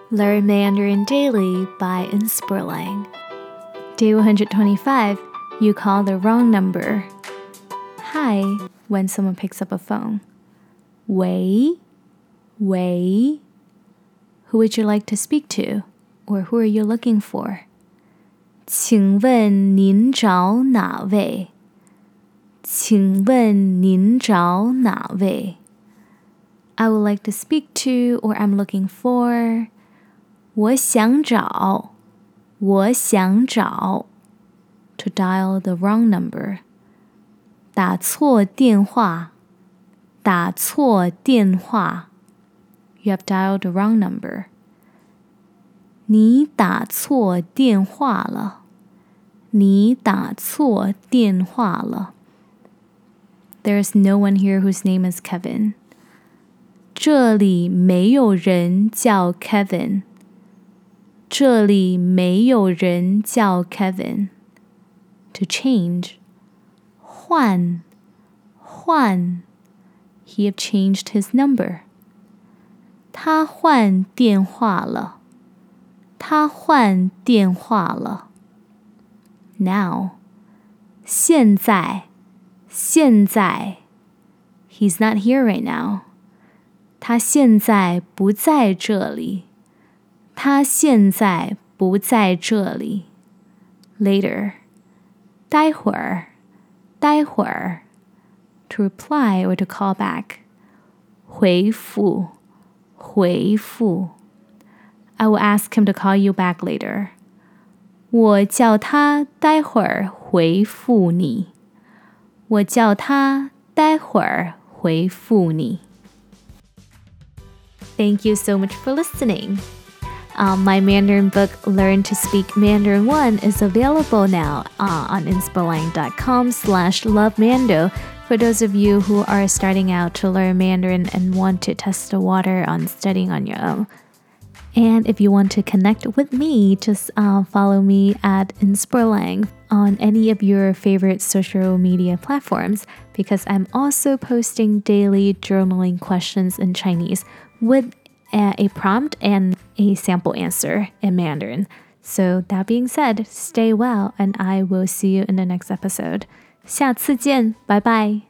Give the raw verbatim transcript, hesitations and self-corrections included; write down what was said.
Learn Mandarin Daily by Inspirlang. Day one hundred twenty-five. You call the wrong number. Hi, when someone picks up a phone. 喂, 喂. Who would you like to speak to? Or who are you looking for? 请问您找哪位? 请问您找哪位? I would like to speak to or I'm looking for. 我想找我想找 To dial the wrong number. 打错电话打错电话 You have dialed the wrong number. 你打错电话了你打错电话了 There is no one here whose name is Kevin. 这里没有人叫 Kevin. 这里没有人叫 Kevin. To change. 换换 He have changed his number. 他换电话了他换电话了 Now. 现在现在 He's not here right now. 他现在不在这里他现在不在这里 Later. 待会儿待会儿 To reply or to call back. 回复回复 I will ask him to call you back later. 我叫他待会儿回复你我叫他待会儿回复你 Thank you so much for listening. Um, my Mandarin book, Learn to Speak Mandarin one, is available now uh, on inspirlang.com slash lovemando for those of you who are starting out to learn Mandarin and want to test the water on studying on your own. And if you want to connect with me, just uh, follow me at Inspirlang on any of your favorite social media platforms because I'm also posting daily journaling questions in Chinese with a, a prompt and a sample answer in Mandarin. So that being said, stay well and I will see you in the next episode. 下次见，拜拜。